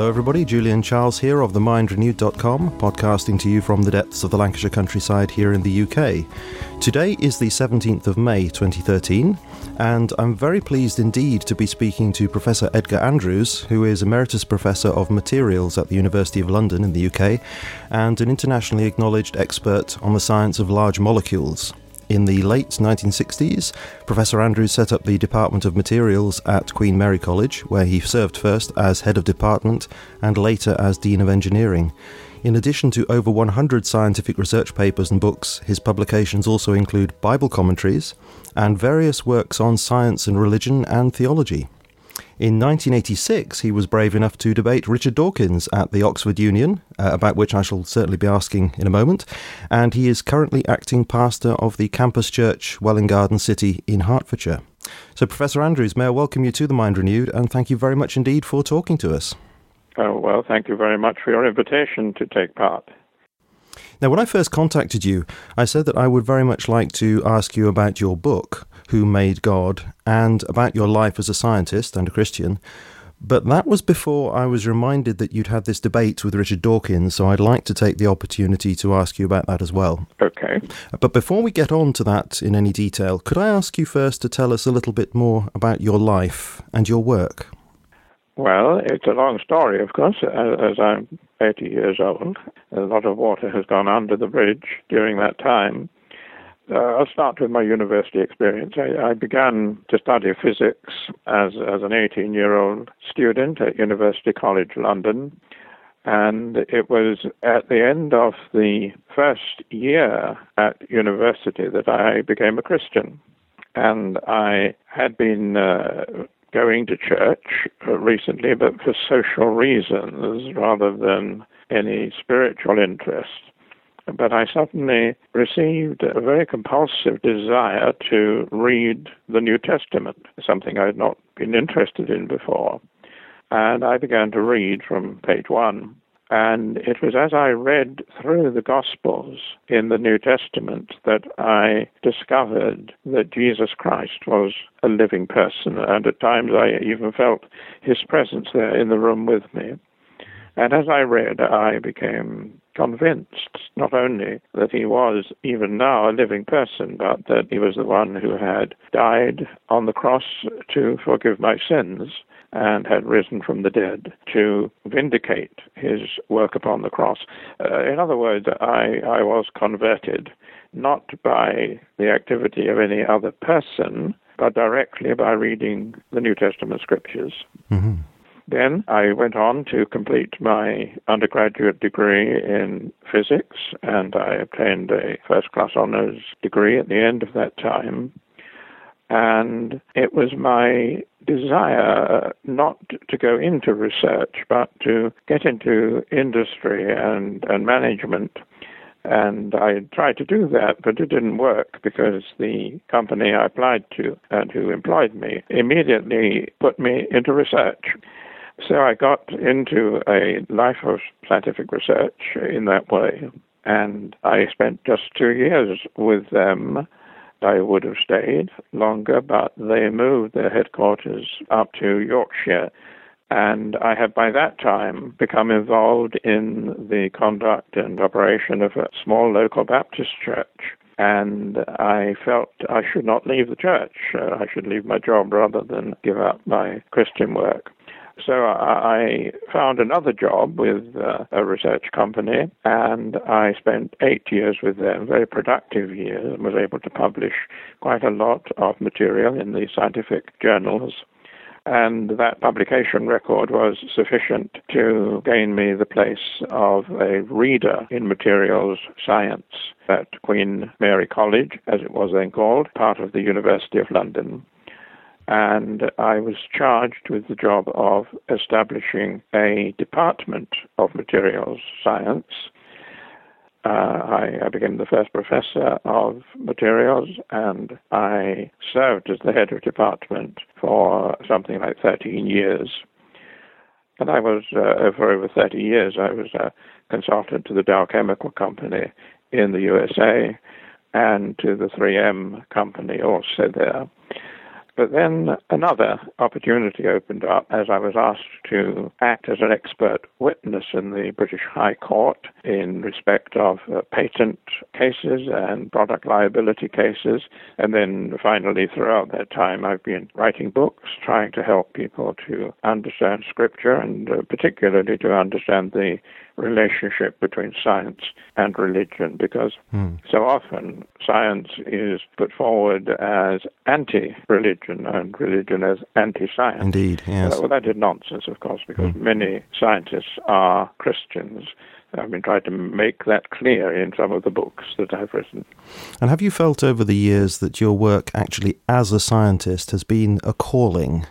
Hello everybody, Julian Charles here of themindrenewed.com, podcasting to you from the depths of the Lancashire countryside here in the UK. Today is the 17th of May 2013, and I'm very pleased indeed to be speaking to Professor Edgar Andrews, who is Emeritus Professor of Materials at the University of London in the UK, and an internationally acknowledged expert on the science of large molecules. In the late 1960s, Professor Andrews set up the Department of Materials at Queen Mary College, where he served first as head of department and later as Dean of Engineering. In addition to over 100 scientific research papers and books, his publications also include Bible commentaries and various works on science and religion and theology. In 1986, he was brave enough to debate Richard Dawkins at the Oxford Union, about which I shall certainly be asking in a moment, and he is currently acting pastor of the Campus Church, Welwyn Garden City in Hertfordshire. So, Professor Andrews, may I welcome you to The Mind Renewed, and thank you very much indeed for talking to us. Oh, well, thank you very much for your invitation to take part. Now, when I first contacted you, I said that I would very much like to ask you about your book, Who Made God, and about your life as a scientist and a Christian. But that was before I was reminded that you'd had this debate with Richard Dawkins, so I'd like to take the opportunity to ask you about that as well. Okay. But before we get on to that in any detail, could I ask you first to tell us a little bit more about your life and your work? Well, it's a long story, of course, as I'm 80 years old. A lot of water has gone under the bridge during that time. I'll start with my university experience. I began to study physics as an 18-year-old student at University College London, and it was at the end of the first year at university that I became a Christian. And I had been going to church recently, but for social reasons rather than any spiritual interest. But I suddenly received a very compulsive desire to read the New Testament, something I had not been interested in before. And I began to read from page 1. And it was as I read through the Gospels in the New Testament that I discovered that Jesus Christ was a living person, and at times I even felt his presence there in the room with me. And as I read, I became convinced not only that he was even now a living person, but that he was the one who had died on the cross to forgive my sins and had risen from the dead to vindicate his work upon the cross. In other words, I was converted not by the activity of any other person, but directly by reading the New Testament scriptures. Mm-hmm. Then I went on to complete my undergraduate degree in physics, and I obtained a first-class honors degree at the end of that time. And it was my desire not to go into research, but to get into industry and management. And I tried to do that, but it didn't work because the company I applied to and who employed me immediately put me into research. So I got into a life of scientific research in that way, and I spent just 2 years with them. I would have stayed longer, but they moved their headquarters up to Yorkshire, and I had by that time become involved in the conduct and operation of a small local Baptist church. And I felt I should not leave the church. I should leave my job rather than give up my Christian work. So I found another job with a research company, and I spent 8 years with them, very productive years, and was able to publish quite a lot of material in the scientific journals. And that publication record was sufficient to gain me the place of a reader in materials science at Queen Mary College, as it was then called, part of the University of London. And I was charged with the job of establishing a department of materials science. I became the first professor of materials, and I served as the head of department for something like 13 years. And I was, for over 30 years, I was a consultant to the Dow Chemical Company in the USA and to the 3M company also there. But then another opportunity opened up as I was asked to act as an expert witness in the British High Court in respect of patent cases and product liability cases. And then finally, throughout that time, I've been writing books, trying to help people to understand Scripture and particularly to understand the relationship between science and religion, because so often science is put forward as anti-religion and religion as anti-science. Indeed, yes. Well, that is nonsense, of course, because many scientists are Christians. I've been trying to make that clear in some of the books that I've written. And have you felt over the years that your work actually as a scientist has been a calling?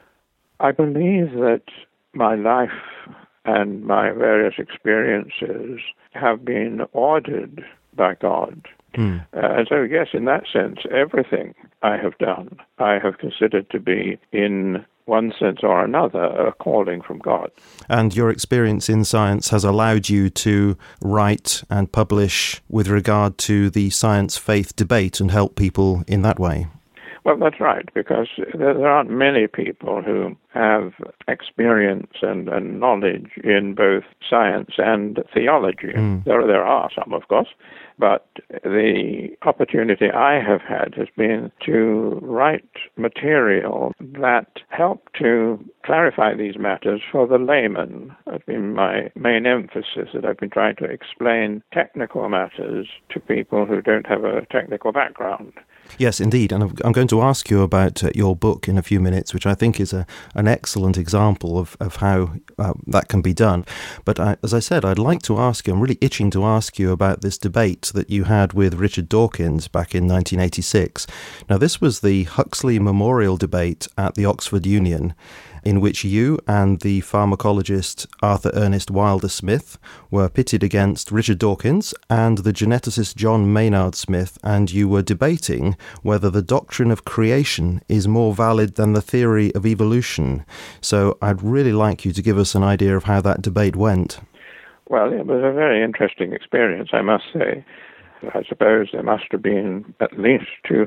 I believe that my life and my various experiences have been ordered by God. And so, yes, in that sense, everything I have done, I have considered to be, in one sense or another, a calling from God. And your experience in science has allowed you to write and publish with regard to the science-faith debate and help people in that way? Well, that's right, because there aren't many people who have experience and knowledge in both science and theology. There are some, of course, but the opportunity I have had has been to write material that help to clarify these matters for the layman. That's been my main emphasis, that I've been trying to explain technical matters to people who don't have a technical background. Yes, indeed. And I'm going to ask you about your book in a few minutes, which I think is an excellent example of how that can be done. But as I said, I'd like to ask you, I'm really itching to ask you about this debate that you had with Richard Dawkins back in 1986. Now, this was the Huxley Memorial Debate at the Oxford Union, in which you and the pharmacologist Arthur Ernest Wilder Smith were pitted against Richard Dawkins and the geneticist John Maynard Smith, and you were debating whether the doctrine of creation is more valid than the theory of evolution. So I'd really like you to give us an idea of how that debate went. Well, it was a very interesting experience, I must say. I suppose there must have been at least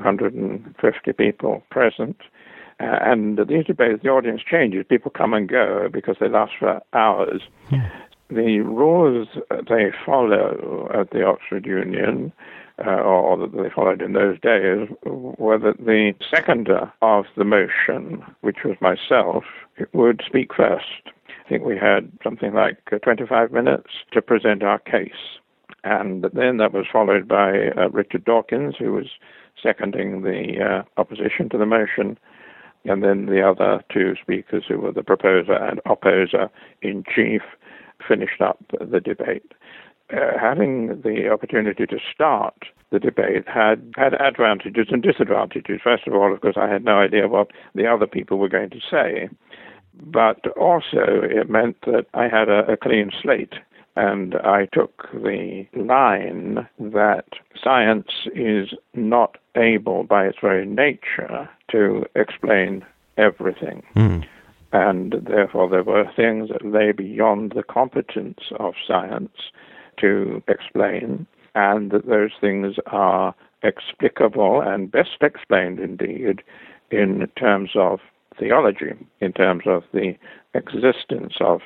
250 people present. And these debates, the audience changes. People come and go because they last for hours. The rules they follow at the Oxford Union, or that they followed in those days, were that the seconder of the motion, which was myself, would speak first. I think we had something like 25 minutes to present our case. And then that was followed by Richard Dawkins, who was seconding the opposition to the motion. And then the other two speakers, who were the proposer and opposer in chief, finished up the debate. Having the opportunity to start the debate had advantages and disadvantages. First of all, of course, I had no idea what the other people were going to say. But also it meant that I had a clean slate. And I took the line that science is not able by its very nature to explain everything. And therefore there were things that lay beyond the competence of science to explain, and that those things are explicable and best explained indeed in terms of theology, in terms of the existence of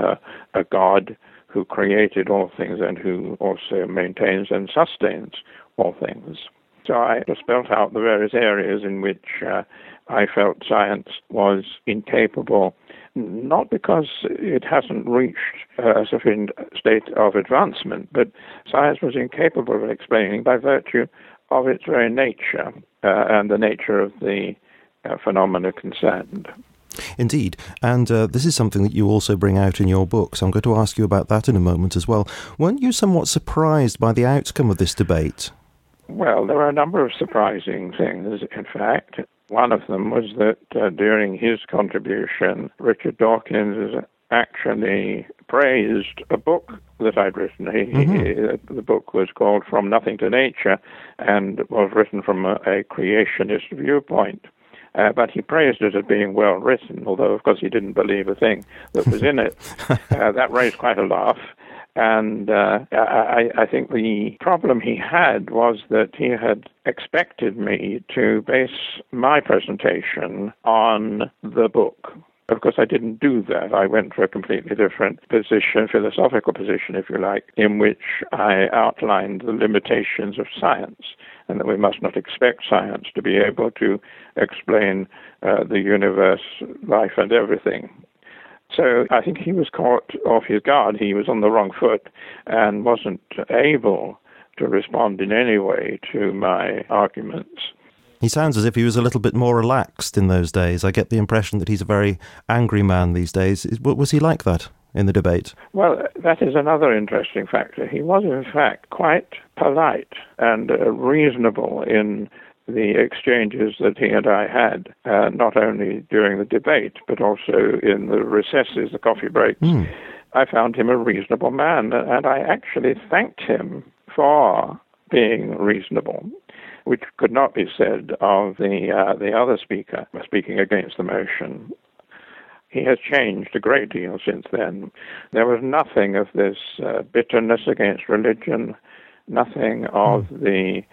a God who created all things and who also maintains and sustains all things. So I spelt out the various areas in which I felt science was incapable, not because it hasn't reached a sufficient state of advancement, but science was incapable of explaining by virtue of its very nature and the nature of the phenomena concerned. Indeed, and this is something that you also bring out in your book, so I'm going to ask you about that in a moment as well. Weren't you somewhat surprised by the outcome of this debate? Well, there were a number of surprising things, in fact. One of them was that during his contribution, Richard Dawkins actually praised a book that I'd written. The book was called From Nothing to Nature and was written from a creationist viewpoint. But he praised it as being well written, although, of course, he didn't believe a thing that was in it. That raised quite a laugh. And I think the problem he had was that he had expected me to base my presentation on the book. Of course, I didn't do that. I went for a completely different position, philosophical position, if you like, in which I outlined the limitations of science and that we must not expect science to be able to explain the universe, life, and everything. So I think he was caught off his guard. He was on the wrong foot and wasn't able to respond in any way to my arguments. He sounds as if he was a little bit more relaxed in those days. I get the impression that he's a very angry man these days. Was he like that in the debate? Well, that is another interesting factor. He was, in fact, quite polite and reasonable in the exchanges that he and I had, not only during the debate, but also in the recesses, the coffee breaks. I found him a reasonable man, and I actually thanked him for being reasonable, which could not be said of the other speaker speaking against the motion. He has changed a great deal since then. There was nothing of this bitterness against religion, nothing of the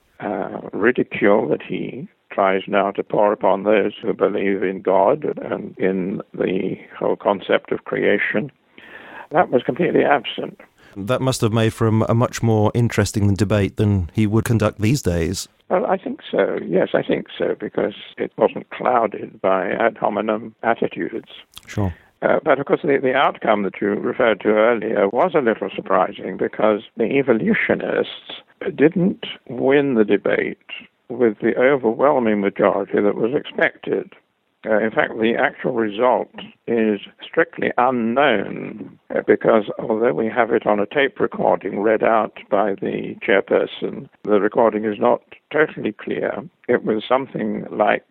ridicule that he tries now to pour upon those who believe in God and in the whole concept of creation. That was completely absent. That must have made for a much more interesting debate than he would conduct these days. Well, I think so. Yes, I think so, because it wasn't clouded by ad hominem attitudes. Sure. But, of course, the outcome that you referred to earlier was a little surprising because the evolutionists didn't win the debate with the overwhelming majority that was expected. In fact, the actual result is strictly unknown because although we have it on a tape recording read out by the chairperson, the recording is not totally clear. It was something like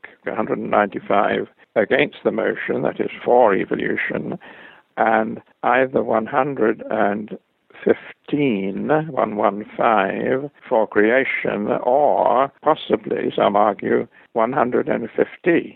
195 against the motion, that is for evolution, and either 115 for creation, or possibly, some argue, 150.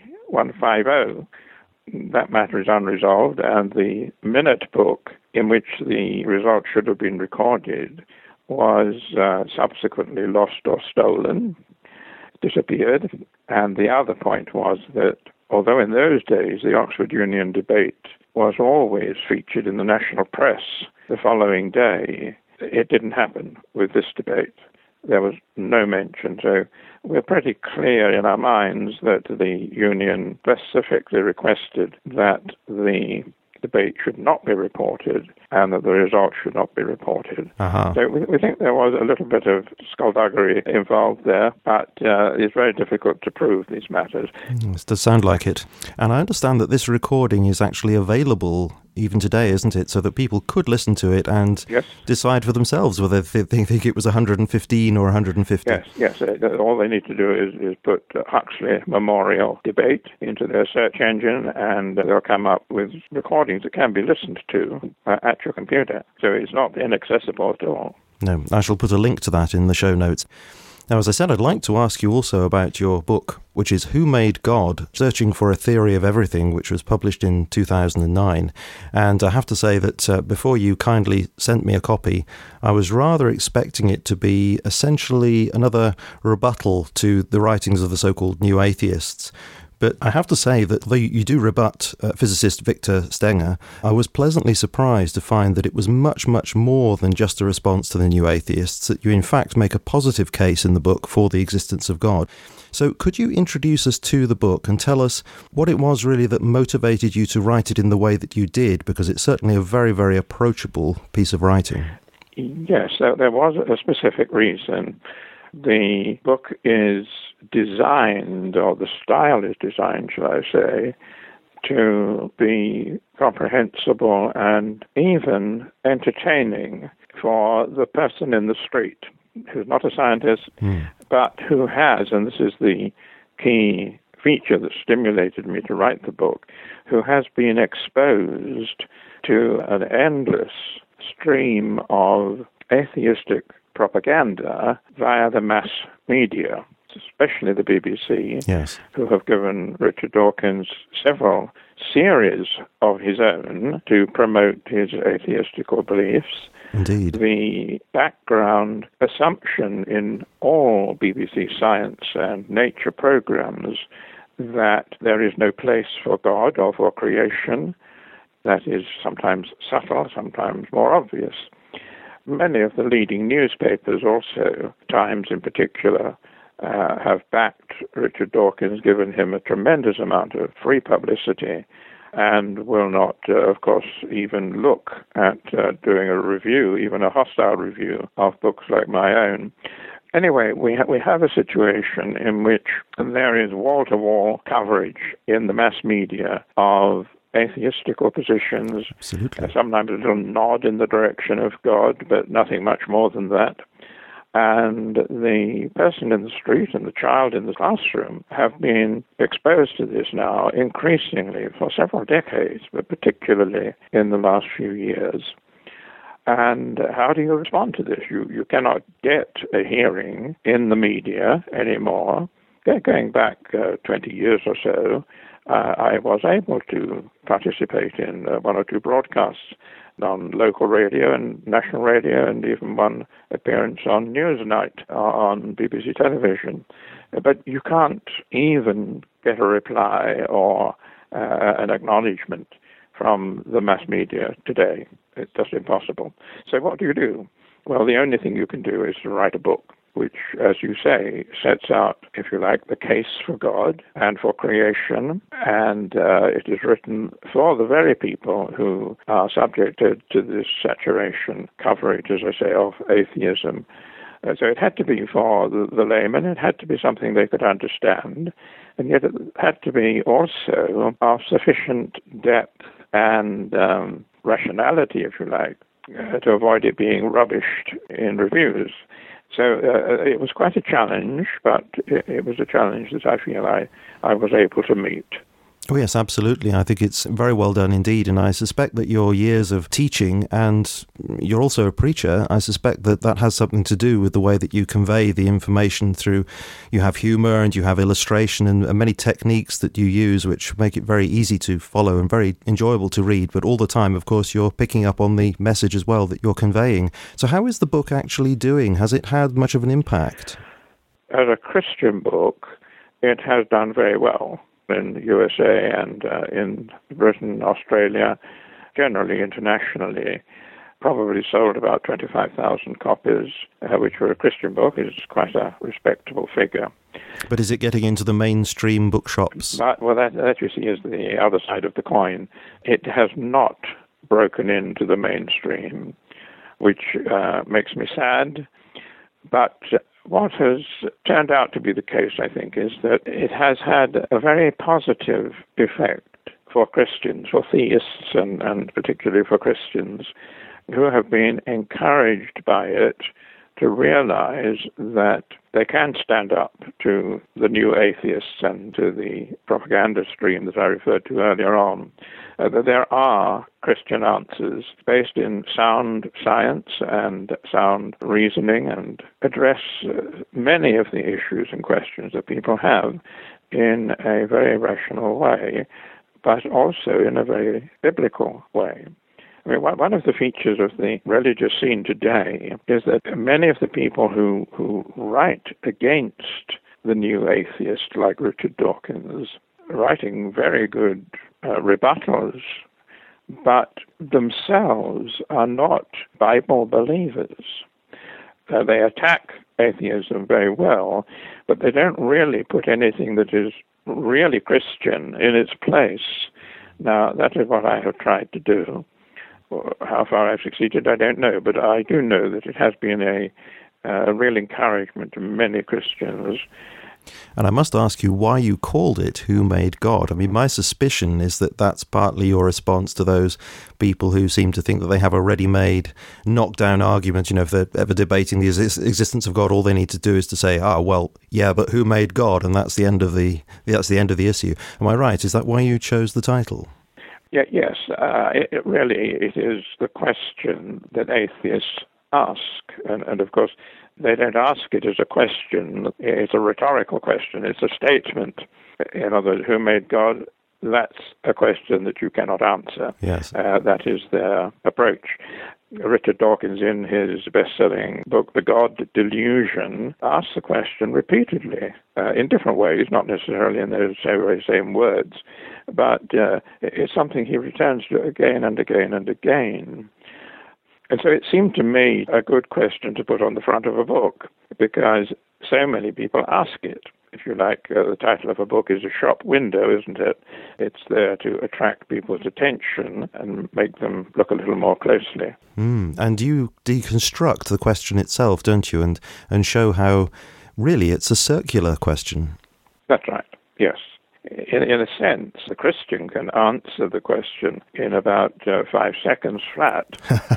That matter is unresolved, and the minute book in which the result should have been recorded was subsequently lost or stolen, disappeared. And the other point was that although in those days the Oxford Union debate was always featured in the national press the following day, it didn't happen with this debate. There was no mention. So we're pretty clear in our minds that the union specifically requested that the debate should not be reported and that the results should not be reported. So we think there was a little bit of skullduggery involved there, but it's very difficult to prove these matters. It does sound like it. And I understand that this recording is actually available even today, isn't it? So that people could listen to it and decide for themselves whether they think it was 115 or 150. Yes. All they need to do is put Huxley Memorial Debate into their search engine, and they'll come up with recordings that can be listened to at your computer. So it's not inaccessible at all. No, I shall put a link to that in the show notes. Now, as I said, I'd like to ask you also about your book, which is Who Made God? Searching for a Theory of Everything, which was published in 2009. And I have to say that before you kindly sent me a copy, I was rather expecting it to be essentially another rebuttal to the writings of the so-called New Atheists. But I have to say that though you do rebut physicist Victor Stenger, I was pleasantly surprised to find that it was much, much more than just a response to the New Atheists, that you in fact make a positive case in the book for the existence of God. So could you introduce us to the book and tell us what it was really that motivated you to write it in the way that you did, because it's certainly a very, very approachable piece of writing. Yes, there was a specific reason. The book is designed, or the style is designed, shall I say, to be comprehensible and even entertaining for the person in the street who's not a scientist, but who has, and this is the key feature that stimulated me to write the book, who has been exposed to an endless stream of atheistic propaganda via the mass media, especially the BBC, who have given Richard Dawkins several series of his own to promote his atheistical beliefs. Indeed. The background assumption in all BBC Science and nature programs that there is no place for God or for creation, that is sometimes subtle, sometimes more obvious. Many of the leading newspapers also, Times in particular, have backed Richard Dawkins, given him a tremendous amount of free publicity, and will not, of course, even look at doing a review, even a hostile review of books like my own. Anyway, we have a situation in which there is wall-to-wall coverage in the mass media of atheistical positions, sometimes a little nod in the direction of God, but nothing much more than that. And the person in the street and the child in the classroom have been exposed to this now increasingly for several decades, but particularly in the last few years. And how do you respond to this? You cannot get a hearing in the media anymore. Going back 20 years or so, I was able to participate in one or two broadcasts on local radio and national radio, and even one appearance on Newsnight on BBC television. But you can't even get a reply or an acknowledgement from the mass media today. It's just impossible. So what do? Well, the only thing you can do is to write a book, which, as you say, sets out, if you like, the case for God and for creation. And it is written for the very people who are subjected to this saturation coverage, as I say, of atheism. So it had to be for the layman. It had to be something they could understand. And yet it had to be also of sufficient depth and rationality, if you like, to avoid it being rubbished in reviews. So it was quite a challenge, but it was a challenge that I feel I was able to meet. Oh, yes, absolutely. I think it's very well done indeed. And I suspect that your years of teaching, and you're also a preacher, I suspect that that has something to do with the way that you convey the information through. You have humour and you have illustration and many techniques that you use which make it very easy to follow and very enjoyable to read. But all the time, of course, you're picking up on the message as well that you're conveying. So how is the book actually doing? Has it had much of an impact? As a Christian book, it has done very well in the USA and in Britain, Australia, generally internationally. Probably sold about 25,000 copies, which for a Christian book is quite a respectable figure. But is it getting into the mainstream bookshops? Well, that you see is the other side of the coin. It has not broken into the mainstream, which makes me sad. But what has turned out to be the case, I think, is that it has had a very positive effect for Christians, for theists, and particularly for Christians, who have been encouraged by it to realize that they can stand up to the new atheists and to the propaganda stream that I referred to earlier on, that there are Christian answers based in sound science and sound reasoning and address many of the issues and questions that people have in a very rational way, but also in a very biblical way. I mean, one of the features of the religious scene today is that many of the people who write against the new atheist, like Richard Dawkins, writing very good rebuttals, but themselves are not Bible believers. They attack atheism very well, but they don't really put anything that is really Christian in its place. Now, that is what I have tried to do. How far I've succeeded, I don't know, but I do know that it has been a real encouragement to many Christians. And I must ask you why you called it Who Made God? I mean, my suspicion is that that's partly your response to those people who seem to think that they have a ready-made knockdown argument. You know, if they're ever debating the existence of God, all they need to do is to say, well, yeah, but who made God? And that's the end of the issue. Am I right? Is that why you chose the title? Yes, it is the question that atheists ask, and of course they don't ask it as a question. It's a rhetorical question. It's a statement. In other words, who made God? that's a question that you cannot answer. Yes. That is their approach. Richard Dawkins, in his best-selling book, The God Delusion, asks the question repeatedly, in different ways, not necessarily in those very same words, but it's something he returns to again and again and again. And so it seemed to me a good question to put on the front of a book, because so many people ask it. If you like, the title of a book is a shop window, isn't it? It's there to attract people's attention and make them look a little more closely. And you deconstruct the question itself, don't you, and show how really it's a circular question. That's right, yes. In a sense, the Christian can answer the question in about 5 seconds flat.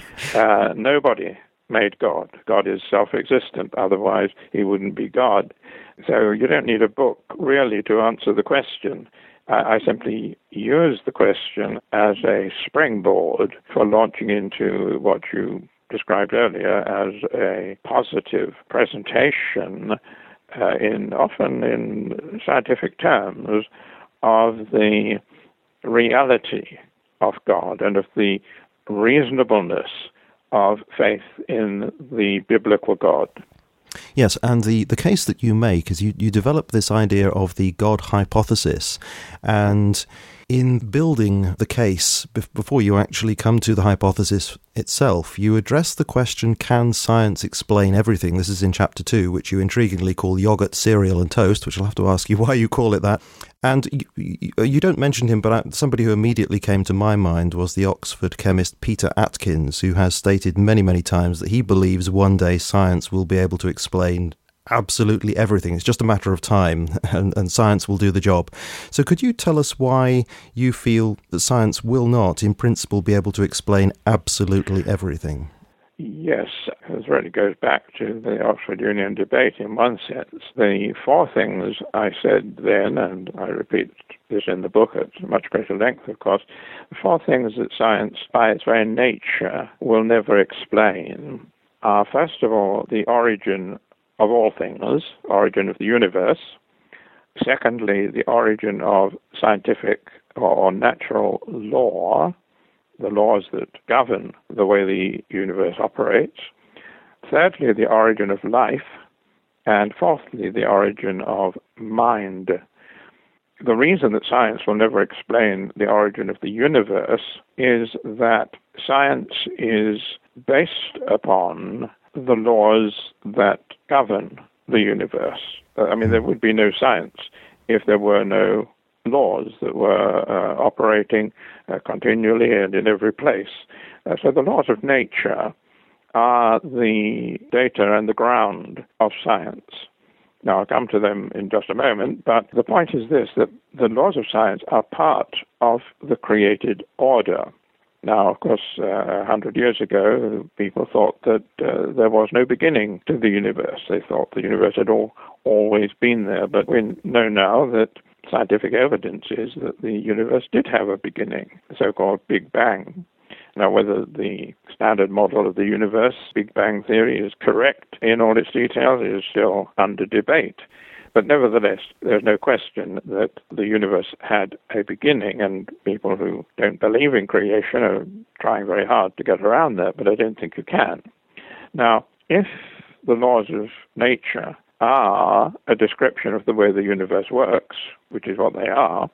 Nobody made God. God is self-existent, otherwise he wouldn't be God. So you don't need a book, really, to answer the question. I simply use the question as a springboard for launching into what you described earlier as a positive presentation, often in scientific terms, of the reality of God and of the reasonableness of faith in the biblical God. Yes, and the case that you make is you develop this idea of the God hypothesis, and in building the case, before you actually come to the hypothesis itself, you address the question, can science explain everything? This is in chapter 2, which you intriguingly call yogurt, cereal and toast, which I'll have to ask you why you call it that. And you don't mention him, but somebody who immediately came to my mind was the Oxford chemist Peter Atkins, who has stated many, many times that he believes one day science will be able to explain absolutely everything. It's just a matter of time, and science will do the job. So could you tell us why you feel that science will not, in principle, be able to explain absolutely everything? Yes, it really goes back to the Oxford Union debate in one sense. The 4 things I said then, and I repeat this in the book at much greater length, of course, the 4 things that science, by its very nature, will never explain are, first of all, the origin of all things, origin of the universe. Secondly, the origin of scientific or natural law, the laws that govern the way the universe operates. Thirdly, the origin of life. And fourthly, the origin of mind. The reason that science will never explain the origin of the universe is that science is based upon the laws that govern the universe. There would be no science if there were no laws that were operating continually and in every place. So the laws of nature are the data and the ground of science. Now, I'll come to them in just a moment, but the point is this, that the laws of science are part of the created order. Now, of course, 100 years ago, people thought that there was no beginning to the universe. They thought the universe had always been there, but we know now that scientific evidence is that the universe did have a beginning, the so-called Big Bang. Now, whether the standard model of the universe, Big Bang theory, is correct in all its details is still under debate. But nevertheless, there's no question that the universe had a beginning, and people who don't believe in creation are trying very hard to get around that, but I don't think you can. Now, if the laws of nature are a description of the way the universe works, which is what they are,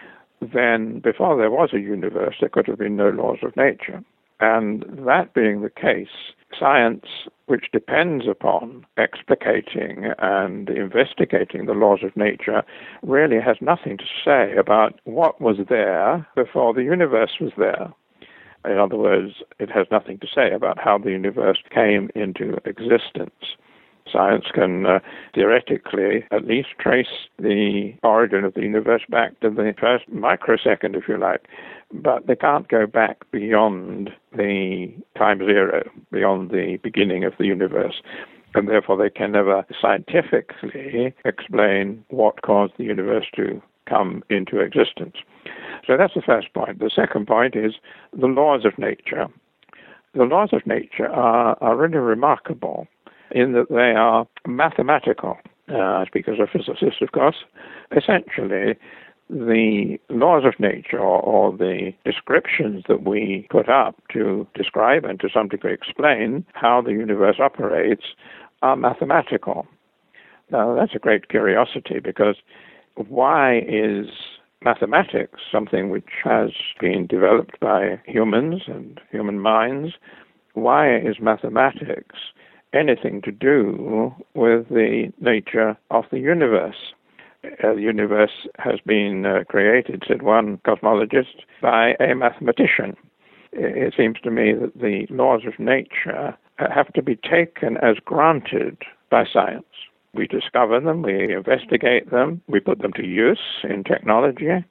then before there was a universe, there could have been no laws of nature. And that being the case, science, which depends upon explicating and investigating the laws of nature, really has nothing to say about what was there before the universe was there. In other words, it has nothing to say about how the universe came into existence. Science can theoretically at least trace the origin of the universe back to the first microsecond, if you like, but they can't go back beyond the time zero, beyond the beginning of the universe, and therefore they can never scientifically explain what caused the universe to come into existence. So that's the first point. The second point is the laws of nature. The laws of nature are really remarkable in that they are mathematical. I speak as a physicist, of course. Essentially, the laws of nature or the descriptions that we put up to describe and to some degree explain how the universe operates are mathematical. Now, that's a great curiosity, because why is mathematics something which has been developed by humans and human minds? Why is mathematics anything to do with the nature of the universe? The universe has been created, said one cosmologist, by a mathematician. It seems to me that the laws of nature have to be taken as granted by science. We discover them, we investigate them, we put them to use in technology.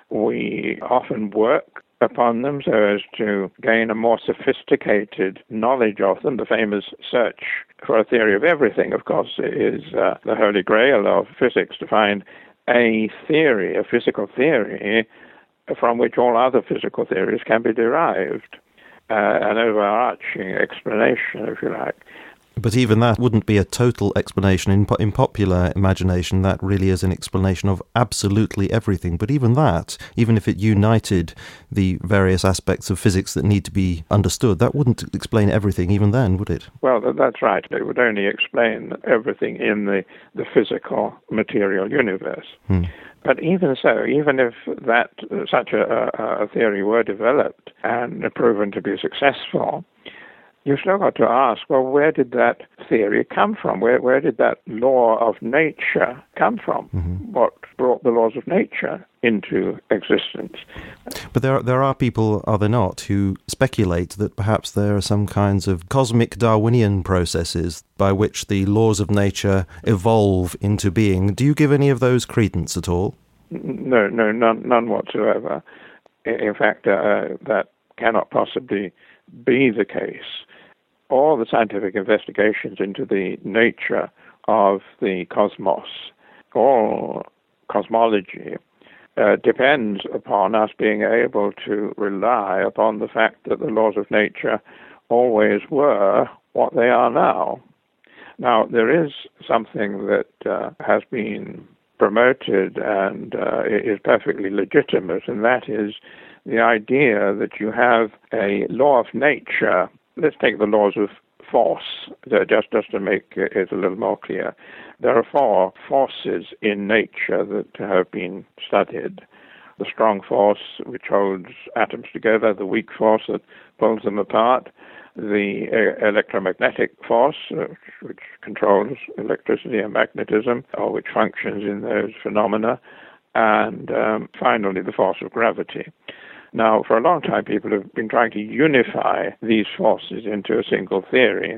We often work upon them so as to gain a more sophisticated knowledge of them. The famous search for a theory of everything, of course, is the holy grail of physics, to find a theory, a physical theory, from which all other physical theories can be derived. An overarching explanation, if you like. But even that wouldn't be a total explanation. In popular imagination, that really is an explanation of absolutely everything. But even that, even if it united the various aspects of physics that need to be understood, that wouldn't explain everything even then, would it? Well, that's right. It would only explain everything in the physical material universe. But even so, even if that such a theory were developed and proven to be successful, you've still got to ask, well, where did that theory come from? Where did that law of nature come from? What brought the laws of nature into existence? But there are people, are there not, who speculate that perhaps there are some kinds of cosmic Darwinian processes by which the laws of nature evolve into being. Do you give any of those credence at all? No, none whatsoever. In fact, that cannot possibly be the case. All the scientific investigations into the nature of the cosmos, all cosmology, depends upon us being able to rely upon the fact that the laws of nature always were what they are now. Now, there is something that has been promoted and is perfectly legitimate, and that is the idea that you have a law of nature. Let's take the laws of force, just to make it a little more clear. There are four forces in nature that have been studied. The strong force, which holds atoms together, the weak force that pulls them apart, the electromagnetic force, which controls electricity and magnetism, or which functions in those phenomena, and finally the force of gravity. Now, for a long time, people have been trying to unify these forces into a single theory,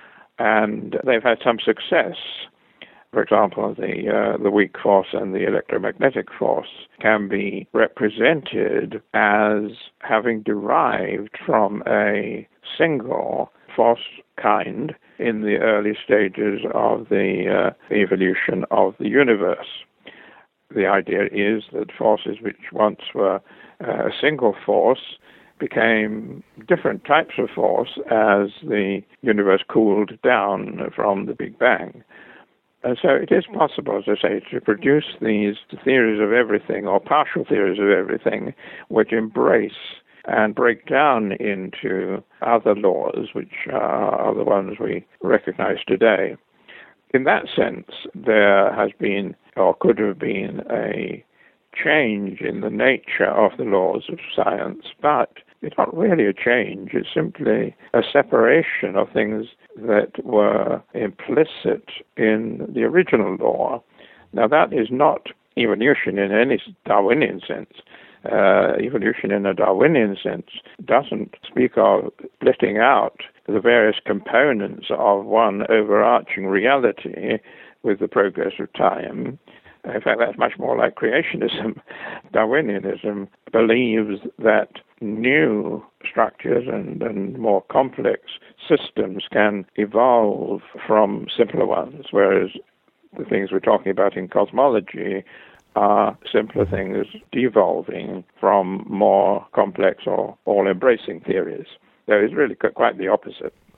and they've had some success. For example, the weak force and the electromagnetic force can be represented as having derived from a single force kind in the early stages of the evolution of the universe. The idea is that forces which once were a single force became different types of force as the universe cooled down from the Big Bang. And so it is possible, as I say, to produce these theories of everything, or partial theories of everything, which embrace and break down into other laws, which are the ones we recognize today. In that sense, there has been, or could have been, a change in the nature of the laws of science, but it's not really a change. It's simply a separation of things that were implicit in the original law. Now, that is not evolution in any Darwinian sense. Evolution in a Darwinian sense doesn't speak of splitting out the various components of one overarching reality with the progress of time. In fact, that's much more like creationism. Darwinianism believes that new structures and more complex systems can evolve from simpler ones, whereas the things we're talking about in cosmology are simpler things devolving from more complex or all-embracing theories. There is really quite the opposite.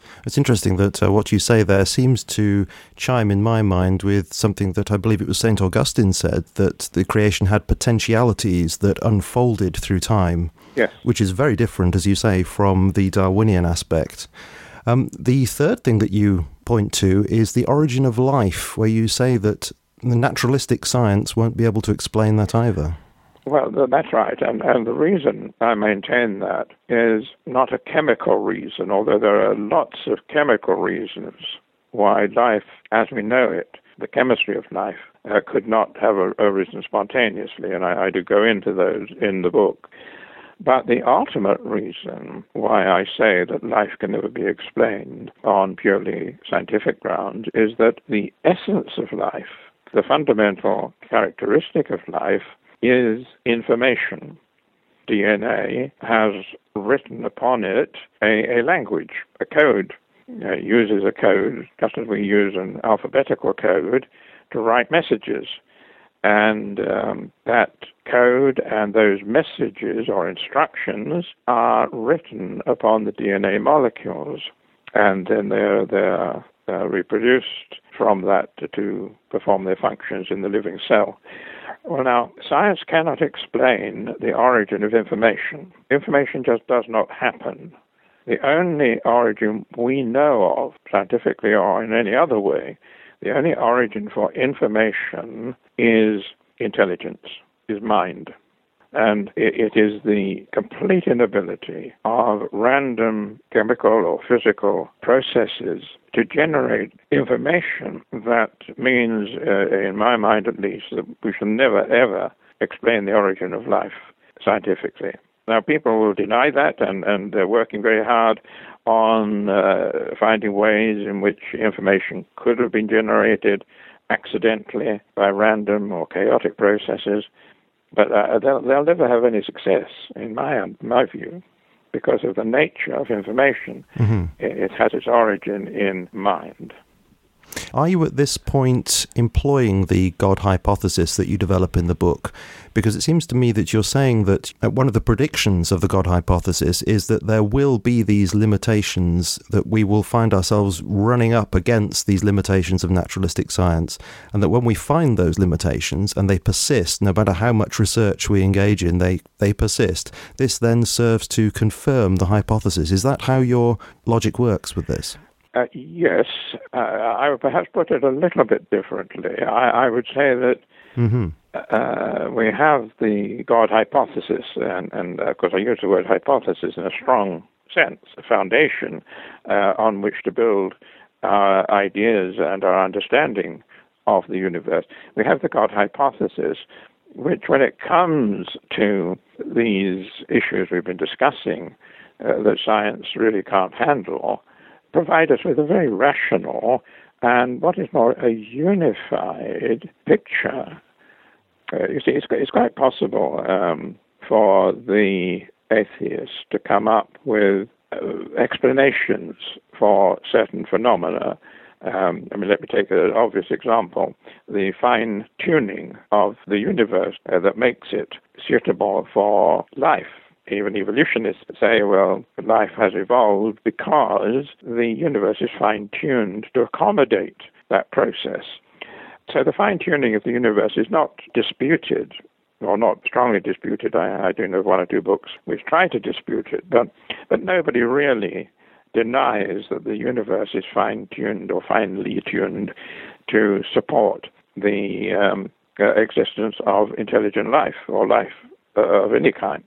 It's interesting that what you say there seems to chime in my mind with something that I believe it was St. Augustine said, that the creation had potentialities that unfolded through time, yes, which is very different, as you say, from the Darwinian aspect. The third thing that you point to is the origin of life, where you say that the naturalistic science won't be able to explain that either. Well, that's right. And the reason I maintain that is not a chemical reason, although there are lots of chemical reasons why life, as we know it, the chemistry of life, could not have arisen spontaneously, and I do go into those in the book. But the ultimate reason why I say that life can never be explained on purely scientific grounds is that the essence of life, the fundamental characteristic of life, is information. DNA has written upon it a language, a code. It uses a code, just as we use an alphabetical code, to write messages. And that code and those messages or instructions are written upon the DNA molecules. And then they're reproduced from that to perform their functions in the living cell. Well, now, science cannot explain the origin of information. Information just does not happen. The only origin we know of, scientifically or in any other way, the only origin for information is intelligence, is mind. And it is the complete inability of random chemical or physical processes to generate information that means, in my mind at least, that we shall never, ever explain the origin of life scientifically. Now, people will deny that, and they're working very hard on finding ways in which information could have been generated accidentally by random or chaotic processes. But they'll never have any success, in my view, because of the nature of information. Mm-hmm. It has its origin in mind. Are you at this point employing the God hypothesis that you develop in the book? Because it seems to me that you're saying that one of the predictions of the God hypothesis is that there will be these limitations, that we will find ourselves running up against these limitations of naturalistic science, and that when we find those limitations and they persist, no matter how much research we engage in, they persist. This then serves to confirm the hypothesis. Is that how your logic works with this? Yes. I would perhaps put it a little bit differently. I would say that we have the God hypothesis, and of course I use the word hypothesis in a strong sense, a foundation on which to build our ideas and our understanding of the universe. We have the God hypothesis, which when it comes to these issues we've been discussing that science really can't handle, provide us with a very rational and, what is more, a unified picture. You see, it's quite possible for the atheist to come up with explanations for certain phenomena. Let me take an obvious example. The fine-tuning of the universe that makes it suitable for life. Even evolutionists say, well, life has evolved because the universe is fine-tuned to accommodate that process. So the fine-tuning of the universe is not disputed, or not strongly disputed. I do know one or two books which try to dispute it, but nobody really denies that the universe is fine-tuned or finely tuned to support the existence of intelligent life or life of any kind.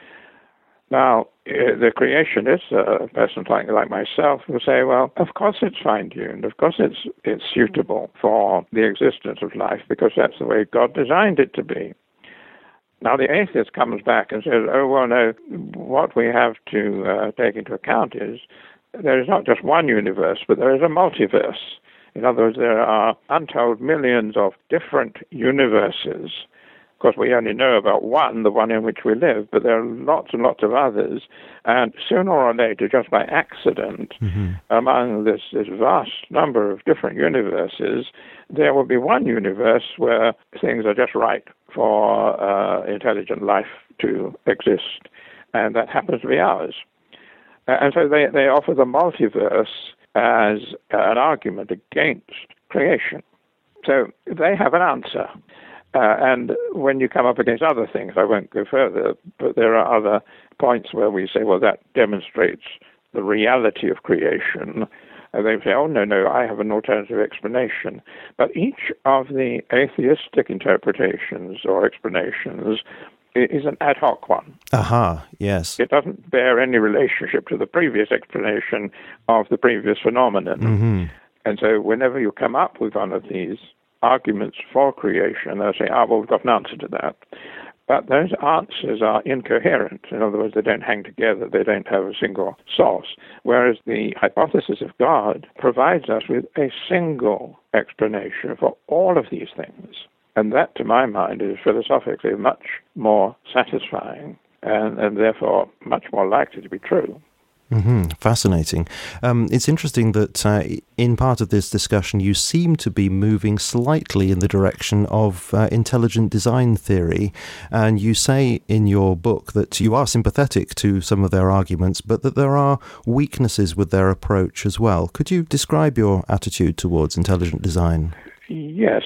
Now, the creationists, a person like myself, will say, well, of course it's fine-tuned. Of course it's suitable for the existence of life because that's the way God designed it to be. Now, the atheist comes back and says, oh, well, no, what we have to take into account is there is not just one universe, but there is a multiverse. In other words, there are untold millions of different universes. Of course, we only know about one, the one in which we live, but there are lots and lots of others. And sooner or later, just by accident, among this vast number of different universes, there will be one universe where things are just right for intelligent life to exist. And that happens to be ours. And so they offer the multiverse as an argument against creation. So they have an answer. And when you come up against other things, I won't go further, but there are other points where we say, well, that demonstrates the reality of creation. And they say, oh, no, I have an alternative explanation. But each of the atheistic interpretations or explanations is an ad hoc one. Aha, yes. It doesn't bear any relationship to the previous explanation of the previous phenomenon. Mm-hmm. And so whenever you come up with one of these arguments for creation, they'll say, well, we've got an answer to that. But those answers are incoherent. In other words, they don't hang together. They don't have a single source. Whereas the hypothesis of God provides us with a single explanation for all of these things. And that, to my mind, is philosophically much more satisfying and therefore much more likely to be true. Mm-hmm. Fascinating. It's interesting that in part of this discussion you seem to be moving slightly in the direction of intelligent design theory, and you say in your book that you are sympathetic to some of their arguments, but that there are weaknesses with their approach as well. Could you describe your attitude towards intelligent design? Yes,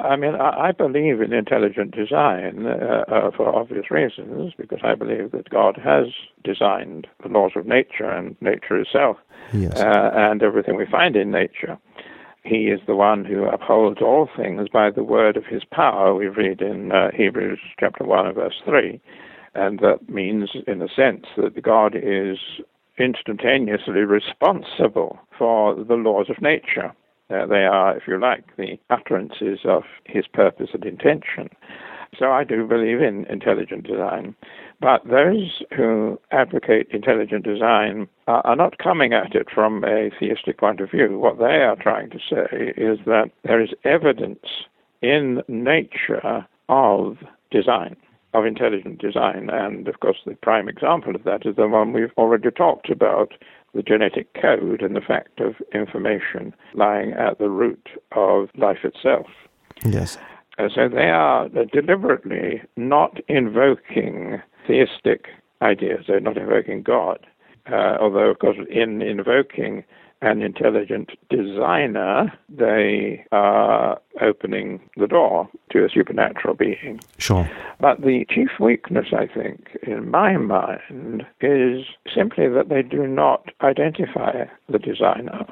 I believe in intelligent design for obvious reasons, because I believe that God has designed the laws of nature and nature itself, yes. And everything we find in nature. He is the one who upholds all things by the word of his power, we read in Hebrews chapter 1 and verse 3. And that means, in a sense, that God is instantaneously responsible for the laws of nature. They are, if you like, the utterances of his purpose and intention. So I do believe in intelligent design. But those who advocate intelligent design are not coming at it from a theistic point of view. What they are trying to say is that there is evidence in nature of design, of intelligent design. And, of course, the prime example of that is the one we've already talked about, the genetic code and the fact of information lying at the root of life itself. Yes. So they are deliberately not invoking theistic ideas. They're not invoking God. Although, of course, in invoking an intelligent designer, they are opening the door to a supernatural being. Sure. But the chief weakness, I think, in my mind, is simply that they do not identify the designer.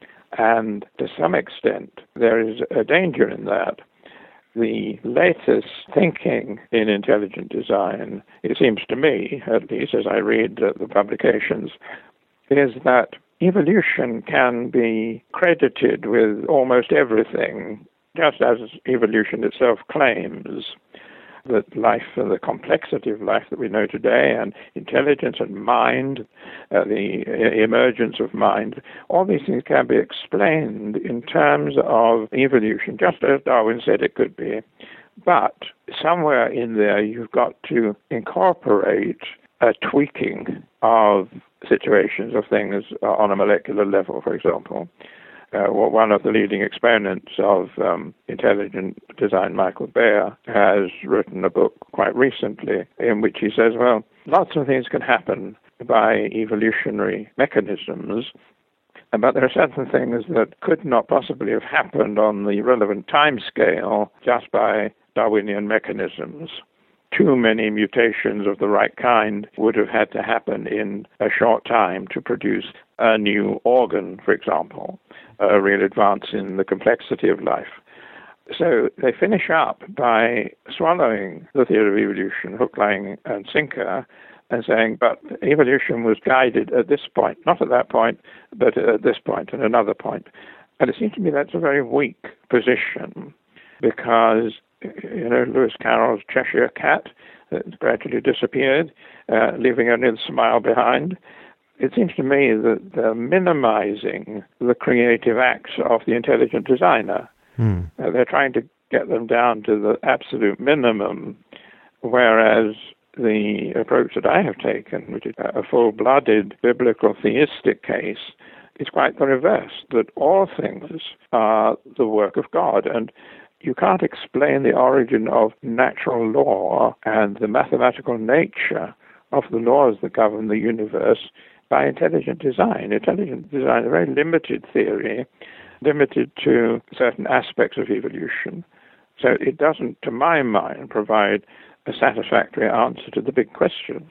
And to some extent, there is a danger in that. The latest thinking in intelligent design, it seems to me, at least as I read the publications, is that evolution can be credited with almost everything, just as evolution itself claims that life and the complexity of life that we know today, and intelligence and mind, the emergence of mind, all these things can be explained in terms of evolution, just as Darwin said it could be. But somewhere in there you've got to incorporate a tweaking of situations of things on a molecular level, for example. One of the leading exponents of intelligent design, Michael Baer, has written a book quite recently in which he says, well, lots of things can happen by evolutionary mechanisms, but there are certain things that could not possibly have happened on the relevant time scale just by Darwinian mechanisms. Too many mutations of the right kind would have had to happen in a short time to produce a new organ, for example, a real advance in the complexity of life. So they finish up by swallowing the theory of evolution, hook, line, and sinker, and saying, but evolution was guided at this point, not at that point, but at this point and another point. And it seems to me that's a very weak position, because Lewis Carroll's Cheshire Cat gradually disappeared, leaving only the smile behind. It seems to me that they're minimizing the creative acts of the intelligent designer. They're trying to get them down to the absolute minimum, whereas the approach that I have taken, which is a full-blooded biblical theistic case, is quite the reverse, that all things are the work of God. And you can't explain the origin of natural law and the mathematical nature of the laws that govern the universe by intelligent design. Intelligent design is a very limited theory, limited to certain aspects of evolution. So it doesn't, to my mind, provide a satisfactory answer to the big question.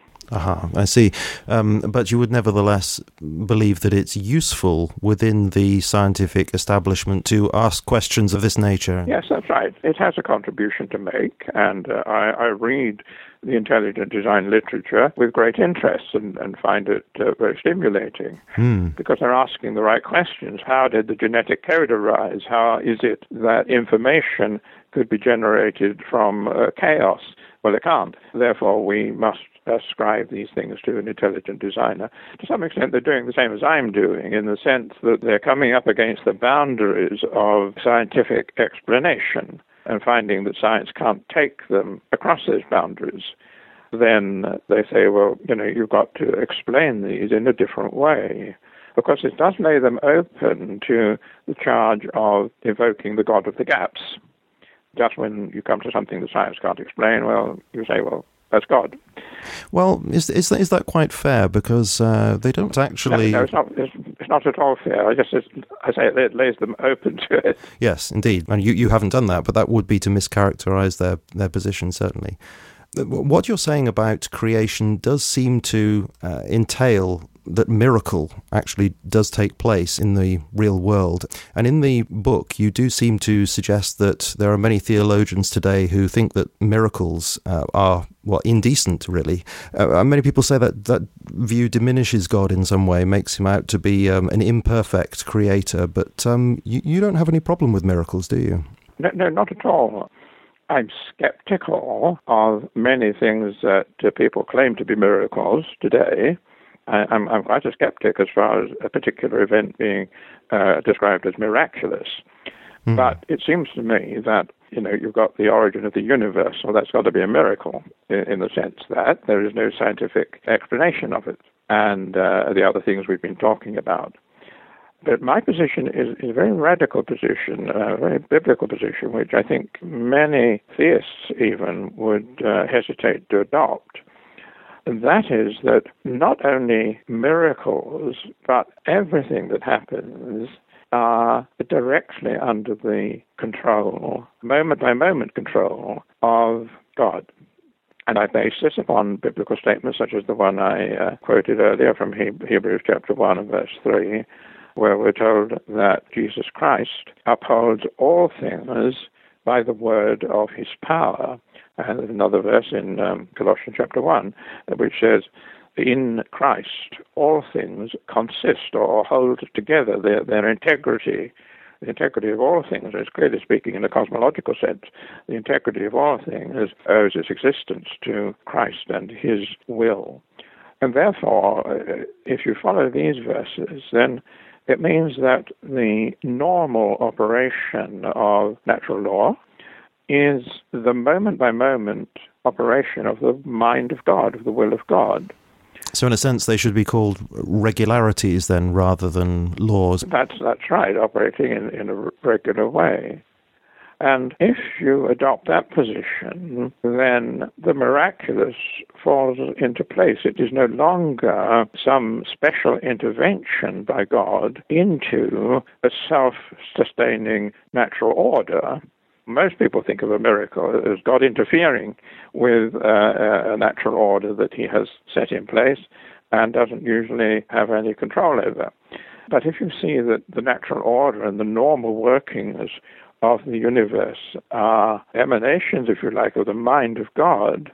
I see. But you would nevertheless believe that it's useful within the scientific establishment to ask questions of this nature? Yes, that's right. It has a contribution to make, and I read the intelligent design literature with great interest and find it very stimulating because they're asking the right questions. How did the genetic code arise? How is it that information could be generated from chaos? Well, it can't. Therefore, we must ascribe these things to an intelligent designer. To some extent, they're doing the same as I'm doing, in the sense that they're coming up against the boundaries of scientific explanation and finding that science can't take them across those boundaries. Then they say, well, you've got to explain these in a different way. Of course, it does lay them open to the charge of evoking the God of the gaps. Just when you come to something that science can't explain, well, you say, well, that's God. Well, is that quite fair? Because they don't actually... No, it's not at all fair. I say it lays them open to it. Yes, indeed. And you haven't done that, but that would be to mischaracterize their position, certainly. What you're saying about creation does seem to entail that miracle actually does take place in the real world. And in the book, you do seem to suggest that there are many theologians today who think that miracles are, indecent, really. Many people say that view diminishes God in some way, makes him out to be an imperfect creator. But you don't have any problem with miracles, do you? No, not at all. I'm skeptical of many things that people claim to be miracles today. I'm quite a skeptic as far as a particular event being described as miraculous. But it seems to me that, you've got the origin of the universe, so that's got to be a miracle in the sense that there is no scientific explanation of it and the other things we've been talking about. But my position is a very radical position, a very biblical position, which I think many theists even would hesitate to adopt. And that is that not only miracles, but everything that happens are directly under the control, moment-by-moment control of God. And I base this upon biblical statements such as the one I quoted earlier from Hebrews chapter 1 and verse 3, where we're told that Jesus Christ upholds all things by the word of his power. And there's another verse in Colossians chapter 1, which says, in Christ all things consist or hold together their integrity. The integrity of all things is clearly speaking in a cosmological sense. The integrity of all things owes its existence to Christ and his will. And therefore, if you follow these verses, then it means that the normal operation of natural law is the moment-by-moment operation of the mind of God, of the will of God. So in a sense, they should be called regularities then, rather than laws. That's right, operating in a regular way. And if you adopt that position, then the miraculous falls into place. It is no longer some special intervention by God into a self-sustaining natural order. Most people think of a miracle as God interfering with a natural order that he has set in place and doesn't usually have any control over. But if you see that the natural order and the normal workings of the universe are emanations, if you like, of the mind of God,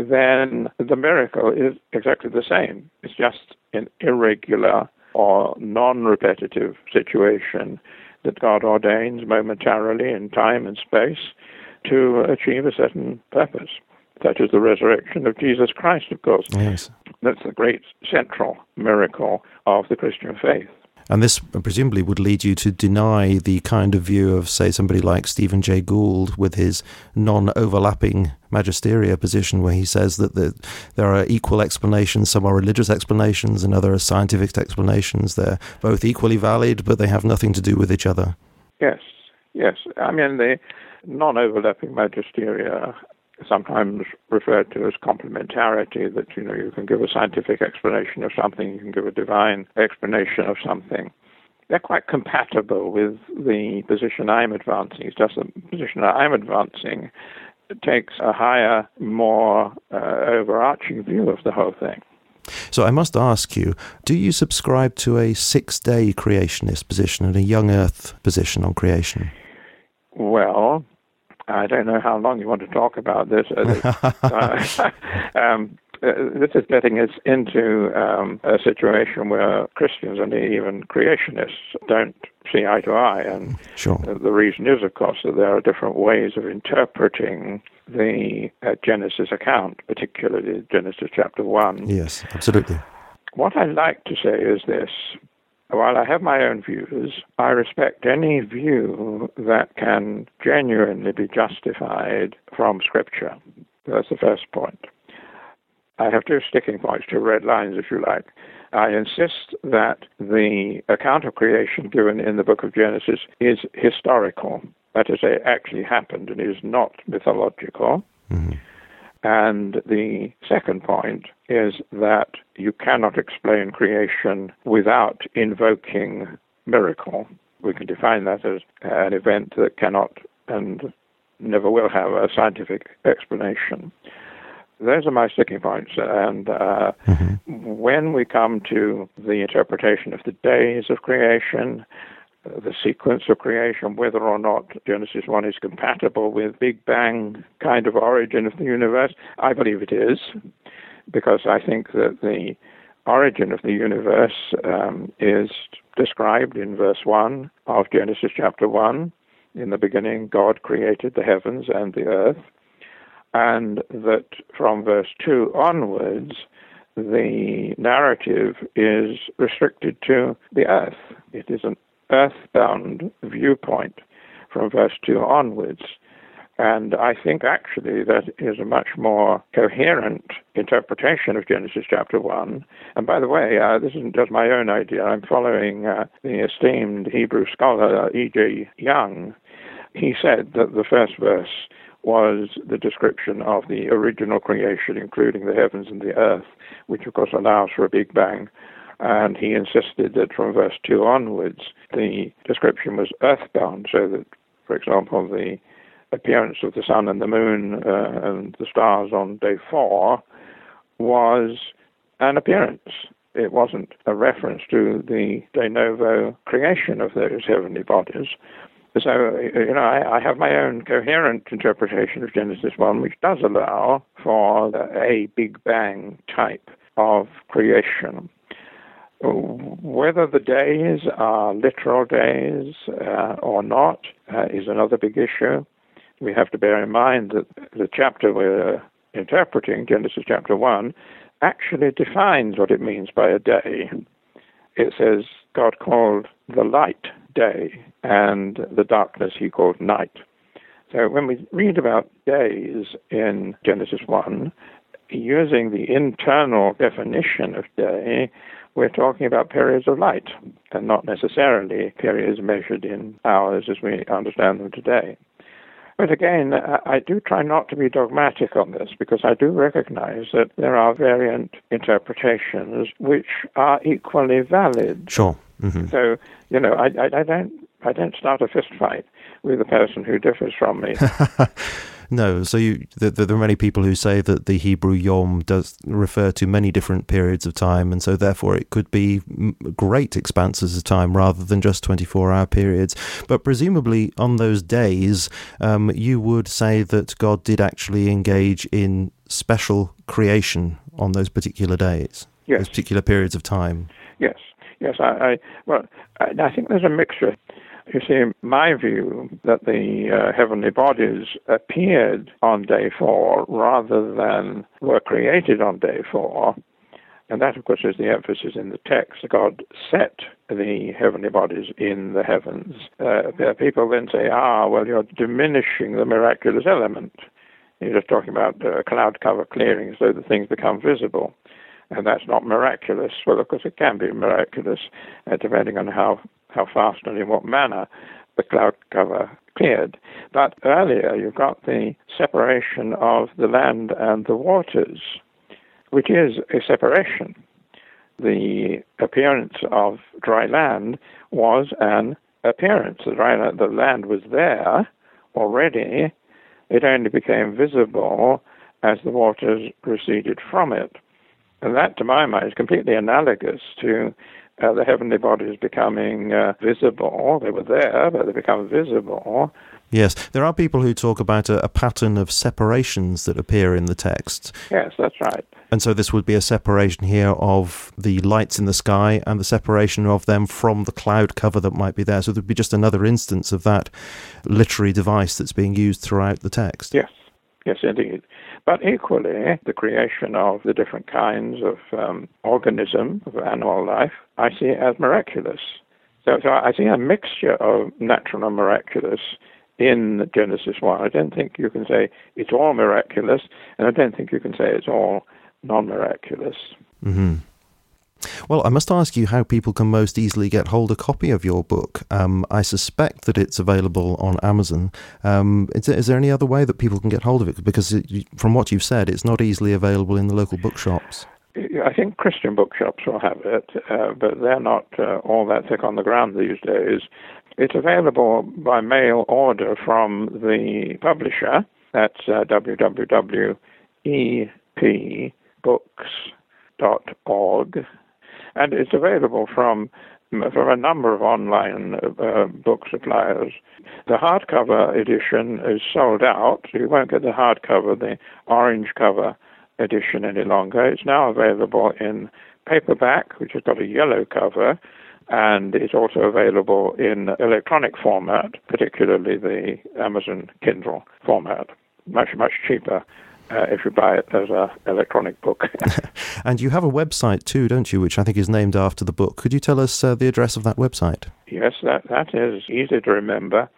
then the miracle is exactly the same. It's just an irregular or non-repetitive situation that God ordains momentarily in time and space to achieve a certain purpose, such as the resurrection of Jesus Christ, of course. Yes. That's the great central miracle of the Christian faith. And this presumably would lead you to deny the kind of view of, say, somebody like Stephen Jay Gould with his non-overlapping magisteria position, where he says that there are equal explanations. Some are religious explanations and other are scientific explanations. They're both equally valid, but they have nothing to do with each other. Yes. I mean, the non-overlapping magisteria sometimes referred to as complementarity, that, you can give a scientific explanation of something, you can give a divine explanation of something. They're quite compatible with the position I'm advancing. It's just the position that I'm advancing takes a higher, more overarching view of the whole thing. So I must ask you, do you subscribe to a six-day creationist position and a young earth position on creation? Well, I don't know how long you want to talk about this. This is getting us into a situation where Christians and even creationists don't see eye to eye. And sure. The reason is, of course, that there are different ways of interpreting the Genesis account, particularly Genesis chapter 1. Yes, absolutely. What I'd like to say is this. While I have my own views, I respect any view that can genuinely be justified from Scripture. That's the first point. I have two sticking points, two red lines, if you like. I insist that the account of creation given in the book of Genesis is historical. That is, it actually happened and is not mythological. Mm-hmm. And the second point is that you cannot explain creation without invoking miracle. We can define that as an event that cannot and never will have a scientific explanation. Those are my sticking points. And when we come to the interpretation of the days of creation, the sequence of creation, whether or not Genesis 1 is compatible with Big Bang kind of origin of the universe, I believe it is, because I think that the origin of the universe is described in verse 1 of Genesis chapter 1. In the beginning, God created the heavens and the earth. And that from verse 2 onwards, the narrative is restricted to the earth. It is an earthbound viewpoint from verse 2 onwards. And I think actually that is a much more coherent interpretation of Genesis chapter 1. And by the way, this isn't just my own idea. I'm following the esteemed Hebrew scholar E.J. Young. He said that the first verse was the description of the original creation, including the heavens and the earth, which of course allows for a Big Bang. And he insisted that from verse 2 onwards, the description was earthbound, so that, for example, the appearance of the sun and the moon and the stars on day 4 was an appearance. It wasn't a reference to the de novo creation of those heavenly bodies. So, I have my own coherent interpretation of Genesis 1, which does allow for a Big Bang type of creation. Whether the days are literal days or not is another big issue. We have to bear in mind that the chapter we're interpreting, Genesis chapter 1, actually defines what it means by a day. It says God called the light day, and the darkness he called night. So when we read about days in Genesis 1, using the internal definition of day, we're talking about periods of light, and not necessarily periods measured in hours as we understand them today. But again, I do try not to be dogmatic on this, because I do recognize that there are variant interpretations which are equally valid. Sure. Mm-hmm. So, I don't start a fist fight with a person who differs from me. No, so there are many people who say that the Hebrew Yom does refer to many different periods of time, and so therefore it could be great expanses of time rather than just 24-hour periods. But presumably on those days, you would say that God did actually engage in special creation on those particular days, yes. Those particular periods of time. Yes. I think there's a mixture. You see, my view that the heavenly bodies appeared on day 4 rather than were created on day 4, and that, of course, is the emphasis in the text. God set the heavenly bodies in the heavens. People then say, you're diminishing the miraculous element. You're just talking about cloud cover clearing so that things become visible. And that's not miraculous. Well, of course, it can be miraculous, depending on how fast and in what manner. the cloud cover cleared. But earlier you've got the separation of the land and the waters, which is a separation. The appearance of dry land was an appearance. The land was there already. It only became visible as the waters receded from it. And that, to my mind, is completely analogous to the heavenly bodies becoming visible. They were there, but they become visible. Yes, there are people who talk about a pattern of separations that appear in the text. Yes, that's right. And so this would be a separation here of the lights in the sky and the separation of them from the cloud cover that might be there. So there'd be just another instance of that literary device that's being used throughout the text. Yes, yes, indeed. But equally, the creation of the different kinds of organism, of animal life, I see as miraculous. So I see a mixture of natural and miraculous in Genesis 1. I don't think you can say it's all miraculous, and I don't think you can say it's all non-miraculous. Mm-hmm. Well, I must ask you how people can most easily get hold of a copy of your book. I suspect that it's available on Amazon. Is there any other way that people can get hold of it? Because from what you've said, it's not easily available in the local bookshops. I think Christian bookshops will have it, but they're not all that thick on the ground these days. It's available by mail order from the publisher. That's www.epbooks.org. And it's available from a number of online book suppliers. The hardcover edition is sold out. You won't get the hardcover, the orange cover edition any longer. It's now available in paperback, which has got a yellow cover, and it's also available in electronic format, particularly the Amazon Kindle format. Much, much cheaper if you buy it as an electronic book. And you have a website too, don't you, which I think is named after the book. Could you tell us the address of that website? Yes, that is easy to remember.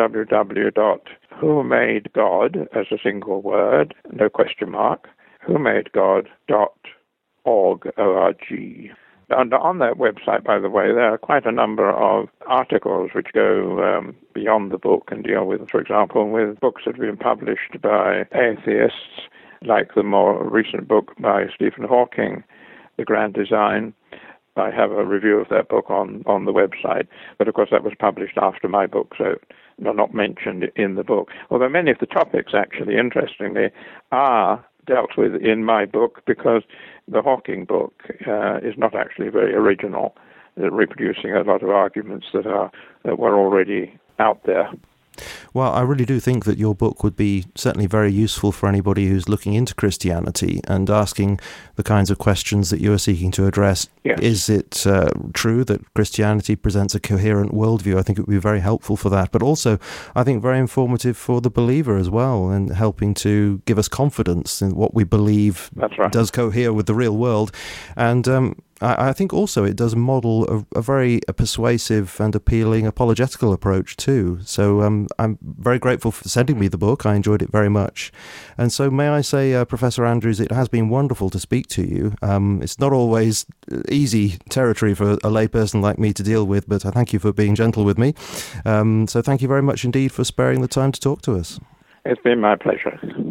www.whomadegod, as a single word, no question mark, whomadegod.org, O-R-G. And on that website, by the way, there are quite a number of articles which go beyond the book and deal with, for example, with books that have been published by atheists, like the more recent book by Stephen Hawking, The Grand Design. I have a review of that book on the website, but of course that was published after my book, so not mentioned in the book. Although many of the topics, actually, interestingly, are dealt with in my book, because the Hawking book is not actually very original, reproducing a lot of arguments that were already out there. Well, I really do think that your book would be certainly very useful for anybody who's looking into Christianity and asking the kinds of questions that you are seeking to address. Yes. Is it true that Christianity presents a coherent worldview? I think it would be very helpful for that, but also I think very informative for the believer as well, and helping to give us confidence in what we believe. That's right. Does cohere with the real world. And I think also it does model a very persuasive and appealing apologetical approach too. So I'm very grateful for sending me the book. I enjoyed it very much. And so may I say, Professor Andrews, it has been wonderful to speak to you. It's not always easy territory for a layperson like me to deal with, but I thank you for being gentle with me. So thank you very much indeed for sparing the time to talk to us. It's been my pleasure.